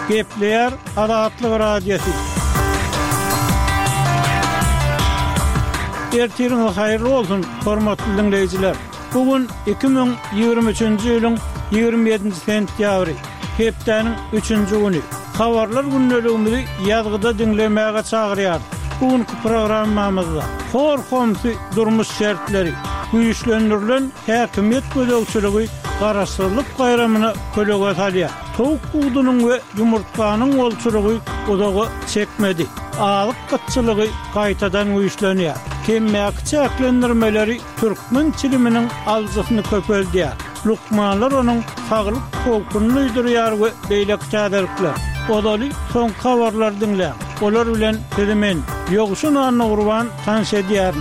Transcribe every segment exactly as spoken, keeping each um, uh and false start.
Gepler Azatlyk Radiosu. Ertiriniz hayırlı olsun, hormatly dinleyijiler. Bugün iki bin ýygrimi üçinji ýylyň ýygrimi ýedinji sentýabry, hepdeniň üçinji güni. Habarlar günneligimizi ýazgyda dinlemäge çagyrýar. Bugünkü programmamyzda horkomsy durmuş şertleri, güýçlendirilen häkimet gödökçüligi garaşdyrlyp gaýramyna kölege salýar. Towuk buğdunyň we ýumurtkanyň bolçulygy odagy çekmedi. Alyk gytçylygy gaýtadan güýçlenýär. Kemmäki çäklendirmeleri türkmen tiliminiň alzysyny köpeldiýär. Lukmanlar onuň saglyk towkuny duýdurýar we beýleki täderikler. Odaly soň habarlar dinlä. Olar bilen telemen ýoguşun anna urban tanış edýär.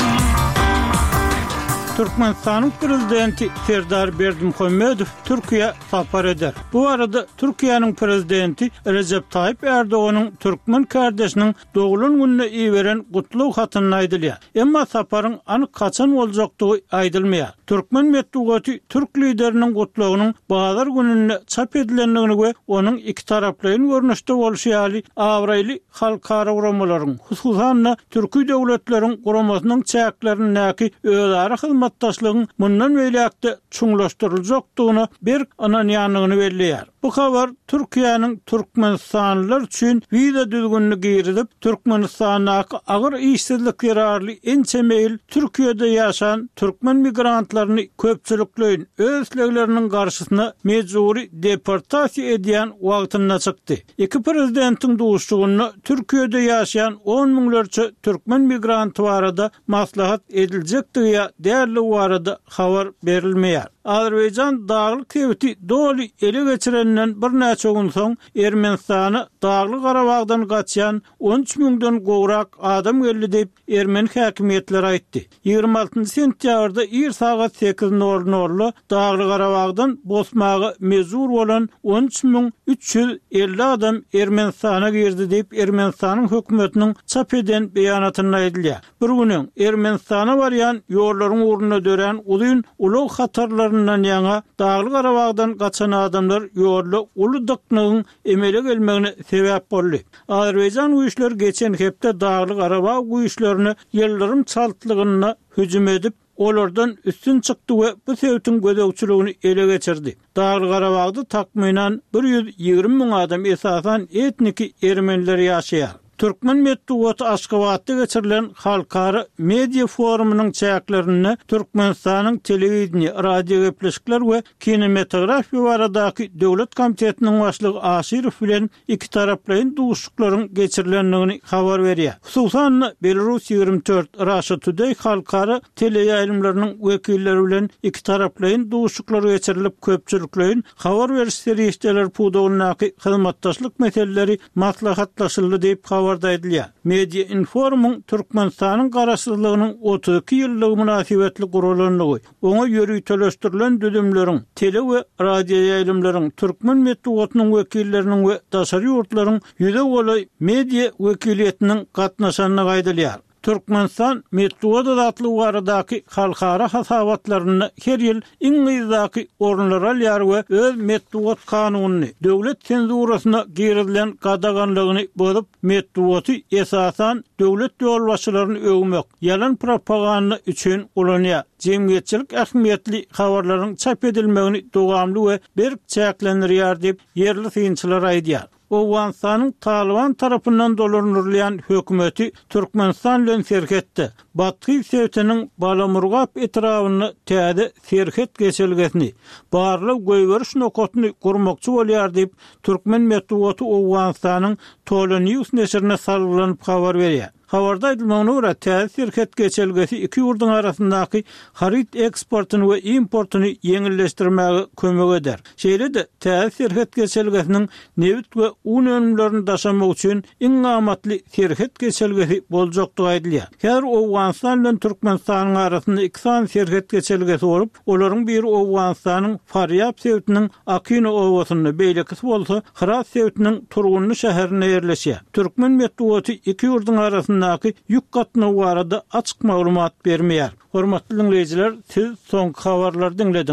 Türkmenistanyň prezidenti Serdar Berdimuhammedow Türkiýe sapar eder. Bu arada Türkiýanyň prezidenti Recep Tayyip Erdoğan'ın Türkmen kardeşiniň dogulun gününe iýeren gutluk hatyny aýdylýar. Emma saparyň anyk kaçan boljakdygy aýdylmaýar. Türkmen medeniýeti Türk lideriniň gutlugynyň bazar gününe çap edilendigini we onuň iki taraplyň görnüşde bolşy ýaly awraýly halkara uramalaryň, hususan türkü döwletleriň guramasynyň çäklerini näki özara hyzmatdaşlygyň mundan beýlekde çuňlaşdyryljakdygyna bir ananýanyny belleýär. Bu habar Türkiýanyň Türkmenistanlylar üçin wiza düzgünlügi girilip, Türkmenistanyň agyr işsizlikleri arly ençe meýil Türkiýede ýaşan türkmen migrantlaryny köpçülikleýin özlegleriniň garşysyna mejburi deportasiýa edýän wagtyna çykdy. Iki prezidentiň duşugyny Türkiýede ýaşaýan on miňlerçe türkmen migranty barada maslahat ediljekdigi därli barada habar berilmeýär. Azerbaýjan Daglyk Hewti doly ele geçirenden bir näçe gün soň Ermenistany Daglyk Garabagdan gaçýan on üç miňden gowrak adam geldi diýip Ermeni häkimetleri aýtdy. ýygrimi altynjy sentýabrda ir sagat sekiz nol nol Daglyk Garabagdan bosmagy mezur bolan on üç miň üç ýüz elli adam Ermenistana girdi diýip Ermenistanyň hökümetiniň çap eden beýanatyny aýdylýar. Bir günüň Ermenistana barýan ýollaryň uğruna dören ulyn ulug hatarlar ýa Daglyk Garabagdan gaçan adamlar ýolda uly dyknyň emele gelmegine sebäp boldy. Azerbaýjan güýçleri geçen hepde Daglyk Garabag güýçlerini ýyldyrym çaltlygyna hüjüm edip, olardan üstün çykdy we bu sebäpden gödökçüligini ele geçirdi. Daglyk Garabagda takminan bir ýüz ýygrimi miň adam esasan etniki ermeniler ýaşaýar. Türkmen medeniýeti Aşgabatda geçirilen halkara media forumynyň çäklerini Türkmenistanyň telewiziýa, radio gepleşikler we kinematografiýa baradaky döwlet komitetiniň başlygy Aşyrow bilen iki taraplyň duşuklaryň geçirilendigini habar berýär. Hususan Belarus ýygrimi dört Russia Today halkara teleýaýlymlarynyň wekilleri bilen iki taraplyň duşuklary geçirilip köpçülikleýin habar beriş serýeşdeler pudogynaky hyzmatdaşlyk meseleleri maslahatlaşyldy diýip Media Inform'un Türkmenistanyň garaşdyrlygynyň otuz iki ýyllyk münasibetli gurulanlygy, oňa ýörüýteleşdirilen düdümleriň, tele we radio ýaýlymlaryň, türkmen medeniýetiniň wekilleriniň we daşary ýurtlaryň ýüze golay media wekiliýetiniň gatnaşanyny gaýdylýar. Türkmenistan medeniýet adatly baradaky halkara hasabatlaryny her ýyl iňizdaky orunlara alýar we öz medeniýet kanunyny, döwlet senzurasyna girilen gadaganlygyny bozup, medeniýeti esasan döwlet ýolbaşçylaryny öwmek, ýalan propaganda üçin ulanýar. Jemgyýetçilik ähmiýetli habarlaryň çap edilmegini dogamly we berk çäklendirýär diýip ýerli synçylar aýdýar. Owganistanyň Taliban tarapyndan dolanýan hökümeti Türkmenistan bilen serhetdi. Batky sewtiniň Balamurgap etrawyny täze serhet geçilgesini, barlyk goýberiş nokotuny gurmakçy bolýar diýip Türkmen medeniýeti Owganistanyň Tolo News neşrine salgylanyp habar berýär. Habarda aýdylmagyna görä, täze serhet geçilgesi iki ýurduň arasyndaky harit eksportyny we importuny ýeňilleşdirmäge kömek eder. Şeýle-de täze serhet geçilgesiniň newit we un önümlerini daşamak üçin iň gamatly serhet geçilgesi boljakdygy aýdylýar. Her Owganistan bilen Türkmenistanyň arasynda iki san serhet geçilgesi bolup, olaryň biri Owganistanyň Faryab sewtiniň Akino owasyny beýlekisi bolsa, Hırat sewtiniň Turgunly şäherine ýerleşýär. Türkmen medeniýeti iki ýurduň arasyndaky ýük gatnagy barada açyk maglumat bermeýär. Hormatly dinleyijiler, siz soňky habarlary dinlediniz.